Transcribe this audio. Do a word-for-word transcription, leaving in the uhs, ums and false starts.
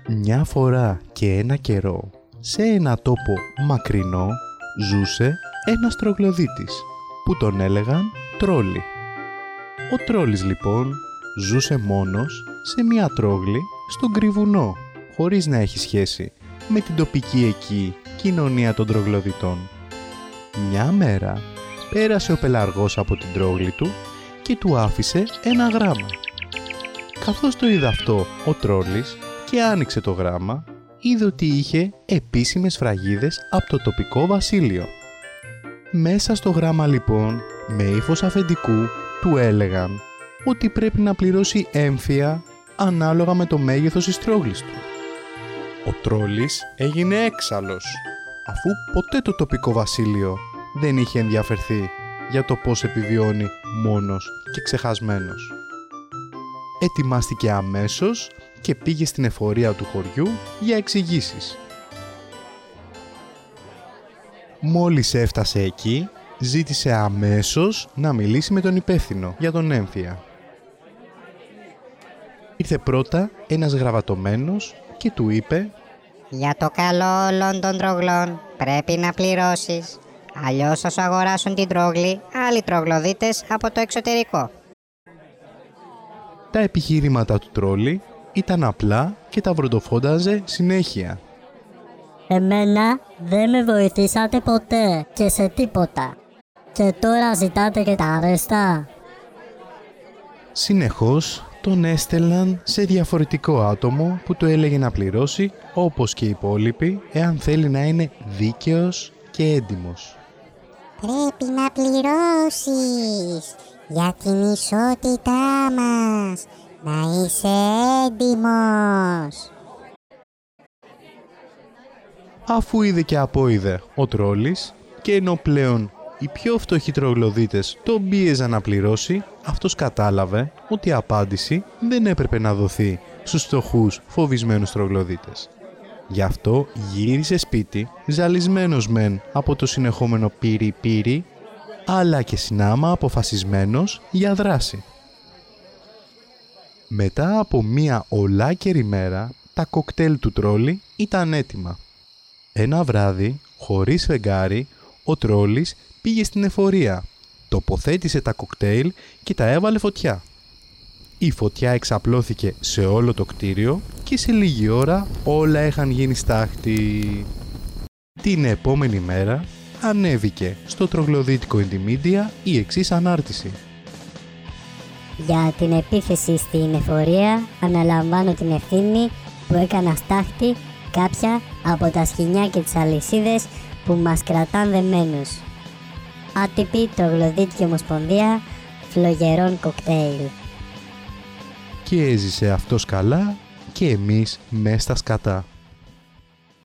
Μια φορά και ένα καιρό, σε ένα τόπο μακρινό, ζούσε ένας τρογλωδίτης, που τον έλεγαν Τρόλι. Ο Τρόλης λοιπόν ζούσε μόνος σε μια τρόγλη στον Κρυβουνό, χωρίς να έχει σχέση με την τοπική εκεί κοινωνία των τρογλωδιτών. Μια μέρα πέρασε ο πελαργός από την τρόγλη του και του άφησε ένα γράμμα. Καθώς το είδε αυτό ο Τρόλης και άνοιξε το γράμμα, είδε ότι είχε επίσημες σφραγίδες από το τοπικό βασίλειο. Μέσα στο γράμμα λοιπόν, με ύφος αφεντικού, του έλεγαν ότι πρέπει να πληρώσει έμφυα ανάλογα με το μέγεθος της τρόγλης του. Ο Τρόλης έγινε έξαλλος, αφού ποτέ το τοπικό βασίλειο δεν είχε ενδιαφερθεί για το πώς επιβιώνει μόνος και ξεχασμένος. Ετοιμάστηκε αμέσως και πήγε στην εφορία του χωριού για εξηγήσεις. Μόλις έφτασε εκεί, ζήτησε αμέσως να μιλήσει με τον υπεύθυνο για τον έμφυα. Ήρθε πρώτα ένας γραβατωμένος και του είπε «Για το καλό όλων των τρογλών πρέπει να πληρώσεις, αλλιώς θα σου αγοράσουν την τρόγλη άλλοι τρογλωδίτες από το εξωτερικό». Τα επιχείρηματα του Τρόλη ήταν απλά και τα βροντοφόνταζε συνέχεια. Εμένα δεν με βοηθήσατε ποτέ και σε τίποτα. Και τώρα ζητάτε και τα αρέστα. Συνεχώς τον έστελναν σε διαφορετικό άτομο που του έλεγε να πληρώσει όπως και οι υπόλοιποι εάν θέλει να είναι δίκαιος και έντιμος. Πρέπει να πληρώσεις για την ισότητά μας, να είσαι έντιμος. Αφού είδε και απόειδε ο Τρόλης και ενώ πλέον οι πιο φτωχοί τρογλωδίτες τον πίεζαν να πληρώσει, αυτός κατάλαβε ότι η απάντηση δεν έπρεπε να δοθεί στους φτωχούς φοβισμένους τρογλωδίτες. Γι' αυτό γύρισε σπίτι, ζαλισμένος μεν από το συνεχόμενο πύρι-πύρι, αλλά και συνάμα αποφασισμένος για δράση. Μετά από μία ολάκερη μέρα, τα κοκτέιλ του Τρόλη ήταν έτοιμα. Ένα βράδυ, χωρίς φεγγάρι, ο Τρόλης πήγε στην εφορία, τοποθέτησε τα κοκτέιλ και τα έβαλε φωτιά. Η φωτιά εξαπλώθηκε σε όλο το κτίριο και σε λίγη ώρα όλα είχαν γίνει στάχτη. Την επόμενη μέρα ανέβηκε στο τρογλωδίτικο Indymedia η εξής ανάρτηση. Για την επίθεση στην εφορία αναλαμβάνω την ευθύνη που έκανα στάχτη κάποια από τα σκοινιά και τις αλυσίδες που μας κρατάν δεμένους. Άτυπη τρογλωδίτικη ομοσπονδία φλογερών κοκτέιλ. Και έζησε αυτός καλά και εμείς μες στα σκατά.